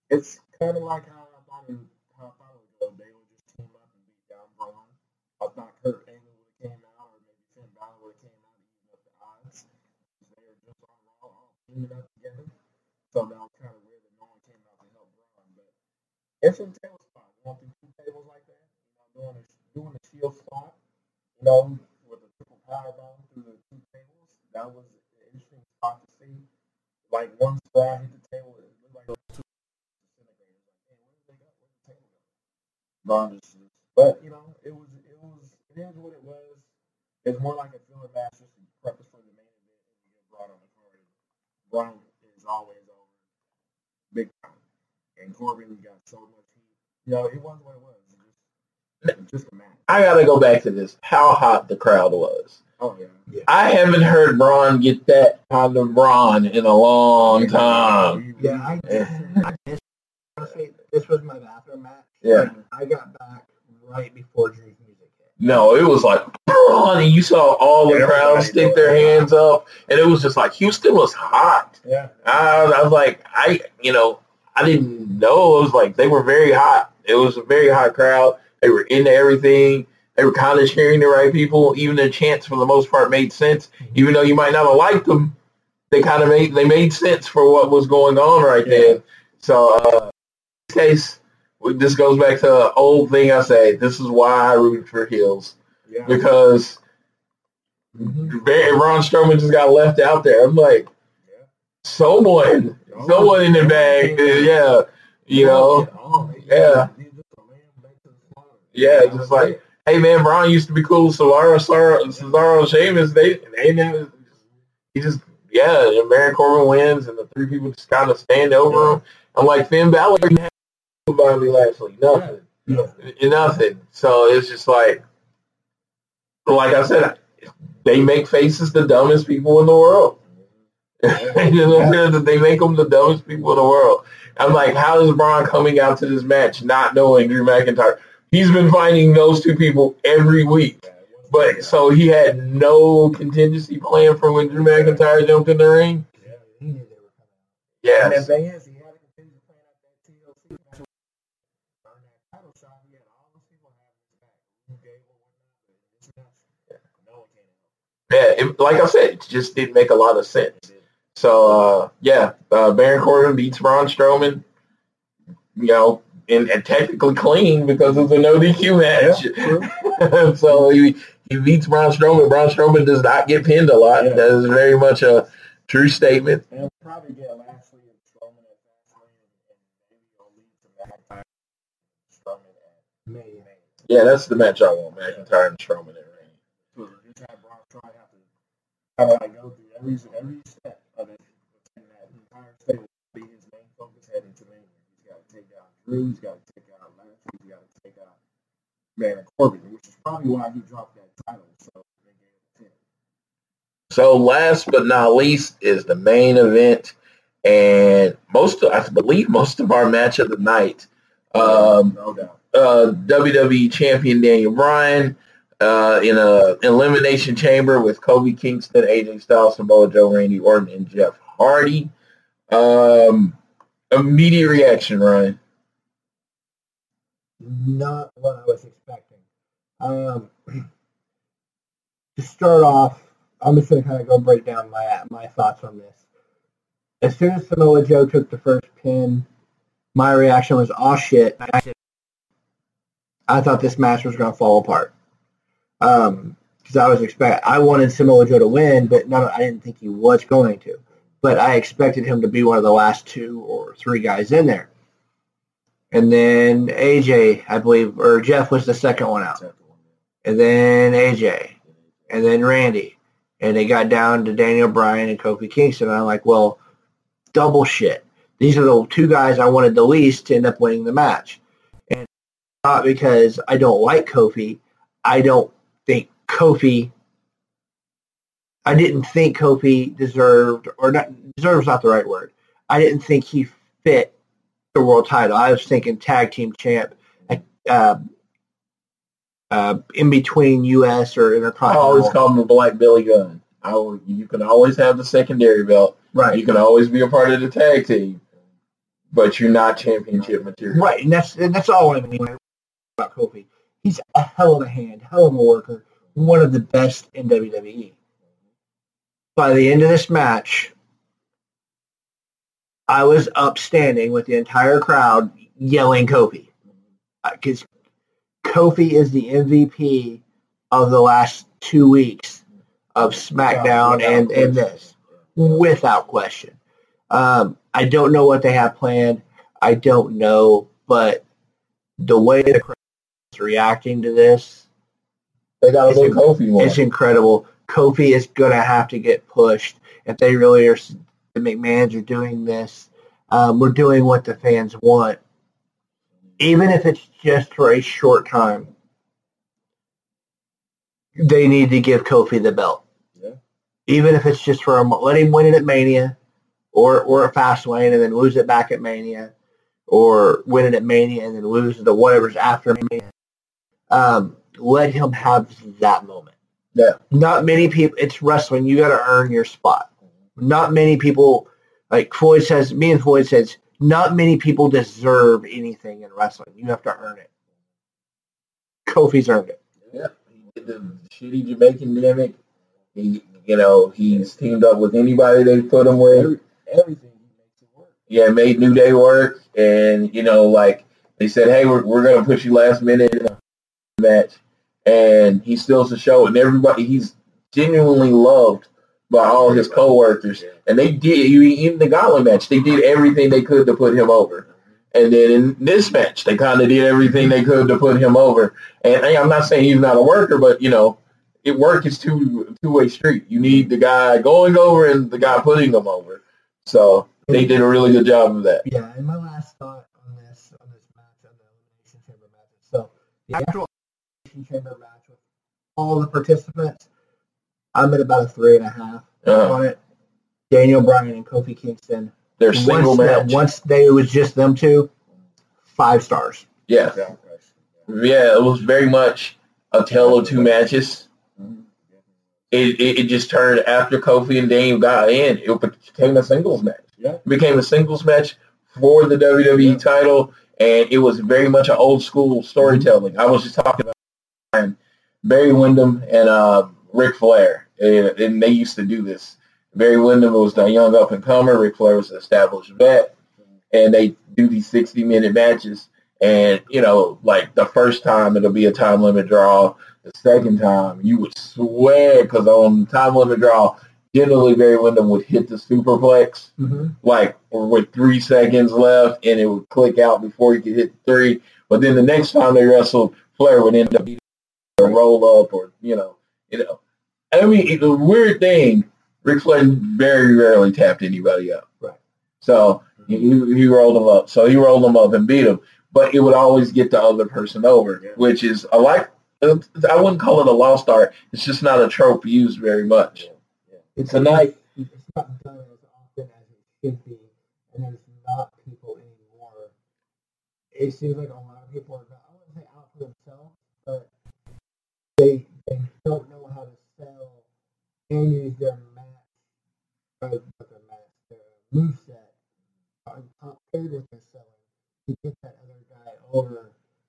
Speaker 4: it's kind of like how I thought it, how I thought it would go. They would just team up and beat down Braun. I thought Kurt Angle would have came out, or maybe Finn Balor would have came out and even up the odds. They were just on Raw, all teaming up together. So that was kind of weird that no one came out to help Braun. But interesting table spot. Going through two tables like that, you know, doing a doing a shield spot, you know, with a triple power bomb through the two tables. That was an interesting spot to see. Like one spot hit the table, it looked like those two disintegrators. Like, hey, where did they go? Where did the table go? Braun just, but you know, it was it was it is what it was. It's more like a filler match just to prep us for the main event and get Braun on the card. Braun is always over, big time, and Corbin got so much heat. You know, it wasn't what it was. It was just a match.
Speaker 2: I gotta go back to this. How hot the crowd was.
Speaker 4: Oh yeah. yeah.
Speaker 2: I haven't heard Braun get that hot of Braun in a long time.
Speaker 3: Yeah, I just, I just honestly, this was my bathroom match.
Speaker 2: Yeah.
Speaker 3: I got back right before Drew's music hit.
Speaker 2: No, it was like Braun, and you saw all the
Speaker 4: Everybody
Speaker 2: crowd stick their hands up, and it was just like Houston was hot.
Speaker 4: Yeah.
Speaker 2: I, I was like, I, you know, I didn't know. It was like they were very hot. It was a very hot crowd. They were into everything. They were kind of cheering the right people. Even their chants, for the most part, made sense. Even though you might not have liked them, they kind of made they made sense for what was going on right
Speaker 4: Yeah.
Speaker 2: then. So, uh, in this case, this goes back to the old thing I say. This is why I root for heels.
Speaker 4: Yeah.
Speaker 2: Because Braun Strowman just got left out there. I'm like,
Speaker 4: Yeah.
Speaker 2: someone,
Speaker 4: Oh,
Speaker 2: someone in the bag, yeah, you know,
Speaker 4: Oh,
Speaker 2: yeah.
Speaker 4: he's just a man back to the slaughter.
Speaker 2: yeah, just like, hey man, Braun used to be cool. Cesaro, Cesaro, Cesaro, Sheamus, they, they never, he just, yeah, and Baron Corbin wins, and the three people just kind of stand over him. I'm like, Finn Balor didn't have Bobby Lashley, nothing,
Speaker 4: Yeah.
Speaker 2: nothing. So it's just like, like I said, they make faces the dumbest people in the world. You know, they make them the dumbest people in the world. I'm like, how is Braun coming out to this match not knowing Drew McIntyre? He's been fighting those two people every week. But so he had no contingency plan for when Drew McIntyre jumped in the ring?
Speaker 4: Yeah, he knew they were coming. And the
Speaker 2: Yes.
Speaker 4: thing is, he had a contingency plan at that T L C match. During that title shot, he had all those people having his back. Who gave or whatnot, but in this match, no one came out.
Speaker 2: Yeah, it, like I said, it just didn't make a lot of sense. So, uh, yeah, uh, Baron Corbin beats Braun Strowman, you know, and, and technically clean because it's a no D Q match.
Speaker 4: Yeah,
Speaker 2: So he, he beats Braun Strowman. Braun Strowman does not get pinned a lot.
Speaker 4: Yeah.
Speaker 2: That is very much a true statement.
Speaker 4: And we'll probably get Lashley and Strowman at Fastlane, and maybe it'll lead to McIntyre and Strowman at May.
Speaker 2: Yeah, that's the match I want, McIntyre and Strowman in ring.
Speaker 4: So just have Braun Strowman have to kind of like go through every every step of it, and that entire step will be his main focus heading to Mania. He's got to take out Drew. He's got to take out Lashley. He's got to take out Baron Corbin, which is probably why he dropped that title. So they gave it to him.
Speaker 2: So last but not least is the main event, and most of, I believe most of our match of the night. Um,
Speaker 4: No doubt.
Speaker 2: uh, W W E Champion Daniel Bryan uh, in a elimination chamber with Kofi Kingston, A J Styles, Samoa Joe, Randy Orton, and Jeff Hardy. Um, immediate reaction, Ryan.
Speaker 3: Not what I was expecting. Um, to start off, I'm just going to kind of go break down my my thoughts on this. As soon as Samoa Joe took the first pin, my reaction was, "Oh shit!" I, I thought this match was going to fall apart. Um, because I was expect I wanted Samoa Joe to win, but no, I didn't think he was going to. But I expected him to be one of the last two or three guys in there. And then A J, I believe, or Jeff was the second one out. And then A J. And then Randy. And they got down to Daniel Bryan and Kofi Kingston. And I'm like, well, double shit. These are the two guys I wanted the least to end up winning the match. And not because I don't like Kofi. I don't think Kofi... I didn't think Kofi deserved, or not, deserves not the right word. I didn't think he fit the world title. I was thinking tag team champ, uh, uh, in between U S or
Speaker 2: I
Speaker 3: Intercontinental.
Speaker 2: always call him the Black Billy Gunn. I will, you can always have the secondary belt.
Speaker 3: Right.
Speaker 2: You can always be a part of the tag team. but you're not championship material.
Speaker 3: Right, and that's and that's all I mean when I about Kofi. He's a hell of a hand, hell of a worker, one of the best in W W E. By the end of this match, I was upstanding with the entire crowd yelling Kofi. Because Kofi is the M V P of the last two weeks of SmackDown
Speaker 2: Without
Speaker 3: and, and this, without question. Um, I don't know what they have planned. I don't know, but the way the crowd is reacting to this,
Speaker 2: They got a
Speaker 3: it's,
Speaker 2: little Kofi more.
Speaker 3: it's incredible. Kofi is going to have to get pushed. If they really are, the McMahons are doing this, um, we're doing what the fans want. Even if it's just for a short time, they need to give Kofi the belt.
Speaker 2: Yeah.
Speaker 3: Even if it's just for a mo- let him win it at Mania, or or a Fastlane and then lose it back at Mania, or win it at Mania and then lose the whatever's after Mania. Um, let him have that moment.
Speaker 2: Yeah.
Speaker 3: Not many people. It's wrestling. You got to earn your spot. Not many people. Like Floyd says, me and Floyd says, not many people deserve anything in wrestling. You have to earn it. Kofi's earned it.
Speaker 2: Yeah, he did the shitty Jamaican gimmick. He, you know, he's teamed up with anybody they put him with.
Speaker 4: Every, everything he makes it work.
Speaker 2: Yeah, made New Day work, and you know, like they said, hey, we're we're gonna put you last minute in a match, and he steals the show, and everybody, he's genuinely loved by all his coworkers, and they did even the Gauntlet match. They did everything they could to put him over. And then in this match, they kind of did everything they could to put him over. And hey, I'm not saying he's not a worker, but, you know, it work is two, two-way street. You need the guy going over and the guy putting them over. So they did a really good job of that.
Speaker 3: Yeah, and my last thought on this on this match, on the Elimination Chamber match. So the actual Elimination Chamber match with all the participants, I'm at about a three and a half
Speaker 2: Uh-huh.
Speaker 3: on it. Daniel Bryan and Kofi Kingston.
Speaker 2: Their single
Speaker 3: once that-
Speaker 2: match.
Speaker 3: once they it was just them two, five stars.
Speaker 2: Yeah. Yeah, it was very much a tale of two matches. It, it, it just turned after Kofi and Daniel got in, it became a singles match.
Speaker 4: Yeah.
Speaker 2: It became a singles match for the W W E
Speaker 4: Yeah.
Speaker 2: title, and it was very much an old school storytelling. I was just talking about Barry Windham and uh, Ric Flair, and, and they used to do this. Barry Windham was the young up-and-comer. Ric Flair was an established vet, and they do these sixty-minute matches. And, you know, like the first time it'll be a time limit draw. The second time you would swear, because on time limit draw, generally Barry Windham would hit the superplex,
Speaker 3: Mm-hmm.
Speaker 2: like with three seconds left, and it would click out before he could hit three. But then the next time they wrestled, Flair would end up a roll up, or you know, you know. I mean, it's a weird thing. Ric Flair very rarely tapped anybody up.
Speaker 3: Right.
Speaker 2: So he, he rolled them up. So he rolled them up and beat them. But it would always get the other person over,
Speaker 4: Yeah.
Speaker 2: which is a like. I wouldn't call it a lost art. It's just not a trope used very much.
Speaker 3: It's
Speaker 2: a night.
Speaker 3: It's not done as often as it should be, and there's not people anymore. It seems like a lot of people are not, I wouldn't say out for themselves, but they they don't know how to sell and use their match, or not their match, their moveset on top paired with their selling to get that other guy over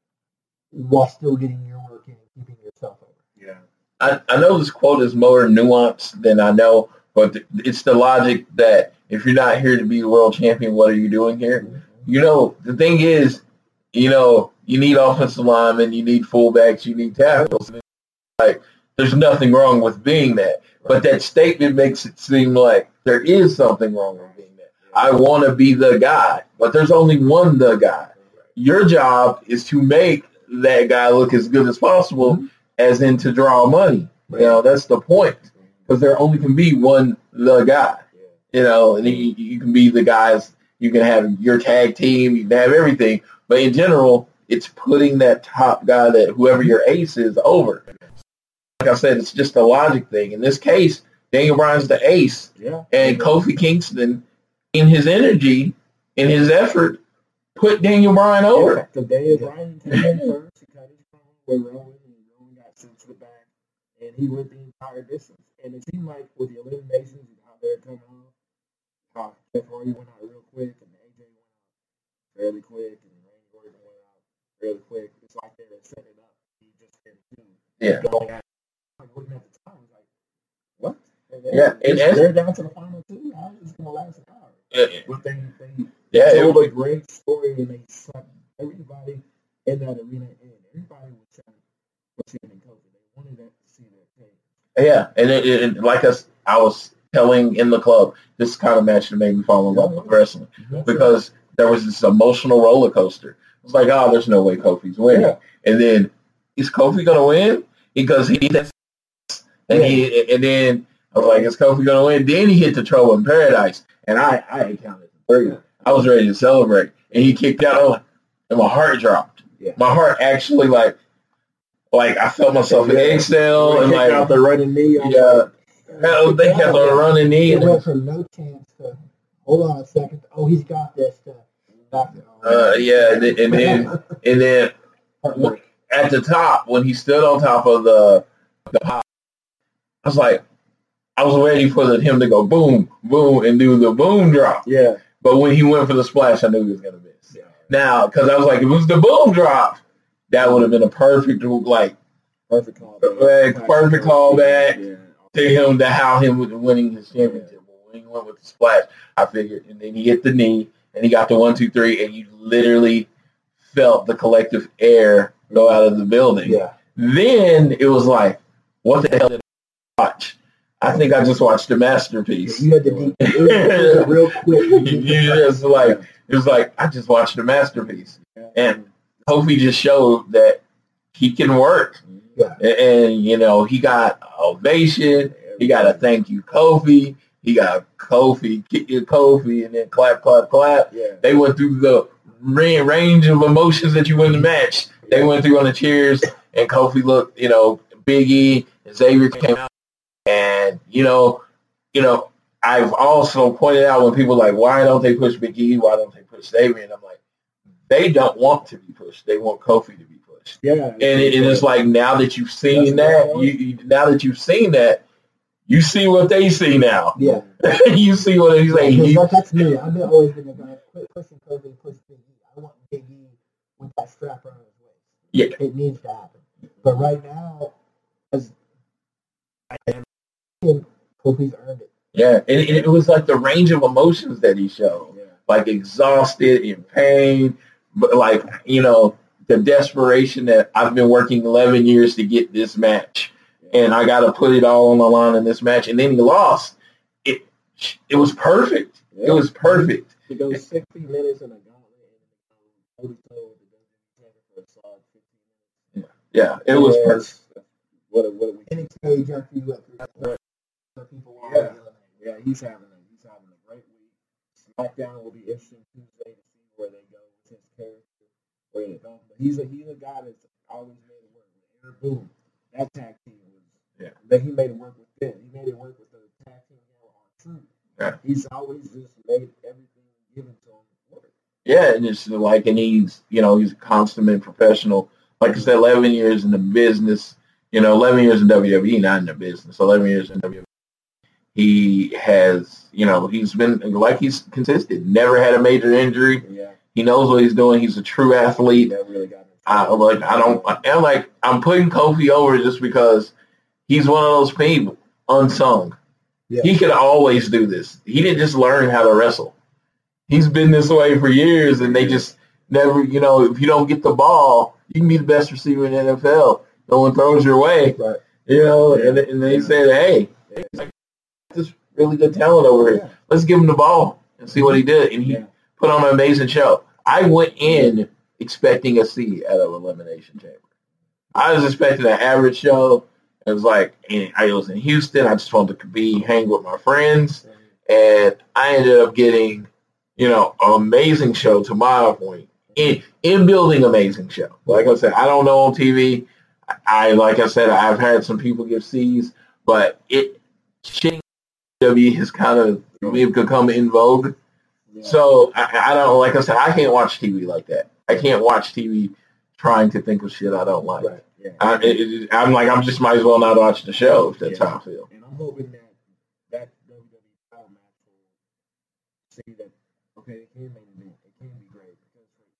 Speaker 3: while still getting your work in and keeping yourself over.
Speaker 4: Yeah.
Speaker 2: I, I know this quote is more nuanced than I know, but th- it's the logic that if you're not here to be the world champion, what are you doing here? You know, the thing is, you know, you need offensive linemen, you need fullbacks, you need tackles. Like, there's nothing wrong with being that. But that statement makes it seem like there is something wrong with being that. I want to be the guy, but there's only one the guy. Your job is to make that guy look as good as possible, mm-hmm. as in to draw money. You know, that's the point. Because there only can be one the guy. You know, and you, you can be the guys, you can have your tag team, you can have everything. But in general, it's putting that top guy, that whoever your ace is, over. Like I said, it's just a logic thing. In this case, Daniel Bryan's the ace.
Speaker 4: Yeah.
Speaker 2: And Kofi Kingston, in his energy, in his effort, put Daniel Bryan over.
Speaker 4: So Daniel Bryan came in first. He cut his phone with Rowan, and Rowan got sent to the back, and he went the entire distance. And it seemed like with the eliminations and how they're coming on, how Jeff Hardy went out real quick, and A J went out really quick, and Randy Orton went out really quick. It's like they were setting it up. He just came to.
Speaker 2: Yeah.
Speaker 4: Going at, like, looking at the time, I was like, what? And then
Speaker 2: Yeah, and
Speaker 4: they're,
Speaker 2: as-
Speaker 4: they're down to the final two. How is this going to last an hour?
Speaker 2: Yeah.
Speaker 4: But they, they
Speaker 2: Yeah, it
Speaker 4: told
Speaker 2: was-
Speaker 4: a great story, and they sucked everybody in that arena in. Everybody was trying was in Kofi. They wanted to see their take.
Speaker 2: Yeah, and it, it, it- like us, I was telling in the club, this kind of match that made me fall in love with wrestling because there was this emotional roller coaster. It was like, oh, there's no way Kofi's winning,
Speaker 4: Yeah.
Speaker 2: and then is Kofi gonna win because he and he and then I was like, is Kofi gonna win? Then he hit the Trouble in Paradise, and I I ain't counted three. I was ready to celebrate, and he kicked out, oh, and my heart dropped.
Speaker 4: Yeah.
Speaker 2: My heart actually like like I felt myself
Speaker 4: Yeah.
Speaker 2: exhale
Speaker 4: When
Speaker 2: and
Speaker 4: he kicked out
Speaker 2: like
Speaker 4: the running knee. I was
Speaker 2: yeah.
Speaker 4: like,
Speaker 2: Hell, they kept on running knee.
Speaker 3: It
Speaker 2: And,
Speaker 3: went from no chance to hold on a second. Oh, he's got this. To back to,
Speaker 2: uh, yeah, and then and then, and then
Speaker 3: Heartbreak.
Speaker 2: at the top when he stood on top of the the pop, I was like, I was ready for the, him to go boom, boom, and do the boom drop.
Speaker 4: yeah.
Speaker 2: But when he went for the splash, I knew he was gonna miss.
Speaker 4: Yeah.
Speaker 2: Now, because I was like, if it was the boom drop, that would have been a perfect like
Speaker 4: Perfect call.
Speaker 2: Like, perfect callback.
Speaker 4: Yeah.
Speaker 2: to him to how him with winning his championship. When he went with the splash, I figured, and then he hit the knee, and he got the one, two, three, and you literally felt the collective air go out of the building.
Speaker 4: Yeah.
Speaker 2: Then it was like, what the hell did I watch? I think I just watched a masterpiece.
Speaker 3: You had the deep. It was, it was a real quick.
Speaker 2: you just like it was like I just watched a masterpiece, and Kofi just showed that he can work.
Speaker 3: Yeah.
Speaker 2: And, and you know he got ovation. He got a thank you, Kofi. He got Kofi, kick your Kofi, and then clap, clap, clap.
Speaker 4: Yeah.
Speaker 2: They went through the ra- range of emotions that you win the match. They went through on the cheers, and Kofi looked, you know, Big E and Xavier came out, and you know, you know, I've also pointed out when people are like, why don't they push Big E? Why don't they push Xavier? And I'm like, they don't want to be pushed. They want Kofi to be pushed.
Speaker 4: Yeah.
Speaker 2: And, it, and it's like now that you've seen
Speaker 4: That's
Speaker 2: that, you, you now that you've seen that, you see what they see now.
Speaker 3: Yeah.
Speaker 2: you see what he's saying.
Speaker 3: Because
Speaker 2: He-
Speaker 3: that, that's me. I've been always been the guy quit pushing Kofi, push Big E. I want Big E with that strap around his waist.
Speaker 2: Yeah.
Speaker 3: It needs to happen. But right now, as I am, Kofi's earned it.
Speaker 2: yeah, and, and it was like the range of emotions that he showed,
Speaker 4: Yeah.
Speaker 2: like exhausted, in pain, but like you know the desperation that I've been working eleven years to get this match, and I got to put it all on the line in this match, and then he lost. It it was perfect. It was perfect.
Speaker 4: To go sixty minutes in a gauntlet and Cody told the W W E for a solid fifteen minutes.
Speaker 2: Yeah, it was
Speaker 4: Yeah,
Speaker 2: perfect.
Speaker 4: that's- What a, what a week.
Speaker 3: N X T jerked you up.
Speaker 4: Right.
Speaker 3: So people want
Speaker 4: Yeah.
Speaker 3: to eliminate.
Speaker 4: Yeah, he's having a he's having a great week. SmackDown will be interesting Tuesday to see where they go with his character, where they go. But he's a he's a guy that's always made it work. With Air Boom, that tag team was
Speaker 2: Yeah.
Speaker 4: that he made it work with them. He made it work with the tag team here on Truth.
Speaker 2: Yeah.
Speaker 4: He's always just made everything given to him work.
Speaker 2: Yeah, and it's like, and he's, you know, he's a consummate professional. Like I said, eleven years in the business, you know, eleven years in W W E, not in the business, eleven years in W W E. He has, you know, he's been, like he's consistent, never had a major injury.
Speaker 4: Yeah,
Speaker 2: He knows what he's doing. He's a true athlete.
Speaker 4: that really got me.
Speaker 2: I like, I don't, I'm like, I'm putting Kofi over just because he's one of those people, unsung.
Speaker 3: Yeah.
Speaker 2: He could always do this. He didn't just learn how to wrestle. He's been this way for years, and they just never, you know, if you don't get the ball, you can be the best receiver in the N F L. No one throws your way,
Speaker 3: Right.
Speaker 2: you know,
Speaker 4: Yeah.
Speaker 2: and, and they
Speaker 4: Yeah.
Speaker 2: said, hey, this really good talent over here.
Speaker 4: Yeah.
Speaker 2: Let's give him the ball and see what he did. And he
Speaker 4: Yeah.
Speaker 2: put on an amazing show. I went in expecting a C out of Elimination Chamber. I was expecting an average show. It was like, and I was in Houston. I just wanted to be, hang with my friends. And I ended up getting, you know, an amazing show to my point. In, in building amazing show. Like I said, I don't know on T V. I, like I said, I've had some people give C's, but it, shitting W has kind of become in vogue.
Speaker 4: Yeah.
Speaker 2: So I, I don't, like I said, I can't watch T V like that. I can't watch T V trying to think of shit I don't like.
Speaker 4: Right. Yeah.
Speaker 2: I, it, it, I'm like, I'm just might as well not watch the show if that's
Speaker 4: Yeah.
Speaker 2: how I feel.
Speaker 4: And I'm hoping that that W W E title match will see that, okay, it can make it, it can be great. Because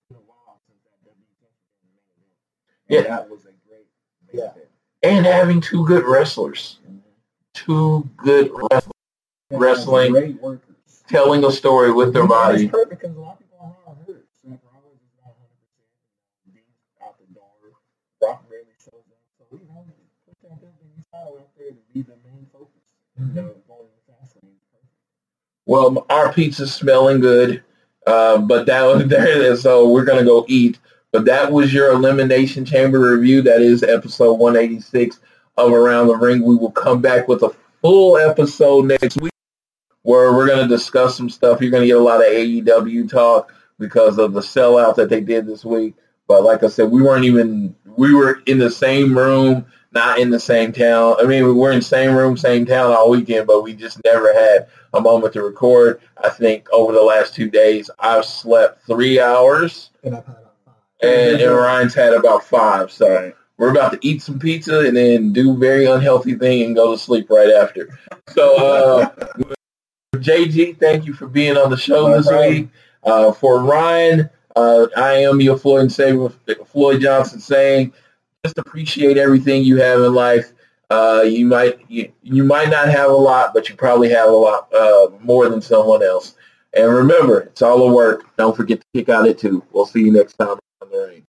Speaker 4: been a while since that W W E main event. And
Speaker 2: Yeah.
Speaker 4: that was a great main
Speaker 3: Yeah.
Speaker 4: event.
Speaker 2: And having two good wrestlers. Two good wrestlers.
Speaker 4: And
Speaker 2: Wrestling.
Speaker 4: Great workers.
Speaker 2: Telling a story with their
Speaker 4: And
Speaker 2: body.
Speaker 4: It's perfect because a lot of people are Raw hurt. Seth Rollins is not one hundred percent. Dean's out the door. Brock rarely shows up. So, you know, put that W W E title out there to be the main focus. You know, going to Fastlane is perfect.
Speaker 2: Well, our pizza's smelling good, uh, but that was there. So we're gonna go eat. But that was your Elimination Chamber review. That is episode one eighty-six of Around the Ring. We will come back with a full episode next week where we're gonna discuss some stuff. You're gonna get a lot of A E W talk because of the sellout that they did this week. But like I said, we weren't even we were in the same room. Not in the same town. I mean, we were in the same room, same town all weekend, but we just never had a moment to record. I think over the last two days, I've slept three hours,
Speaker 3: And I've had about five.
Speaker 2: and, and Ryan's had about five. So we're about to eat some pizza and then do a very unhealthy thing and go to sleep right after. So, uh, J G, thank you for being on the show
Speaker 4: No
Speaker 2: this
Speaker 4: problem.
Speaker 2: week. Uh, for Ryan, uh, I am your Floyd and Saber, Floyd Johnson saying, just appreciate everything you have in life. Uh, you might you, you might not have a lot, but you probably have a lot uh, more than someone else. And remember, it's all a work. Don't forget to kick out at two. We'll see you next time on the ring.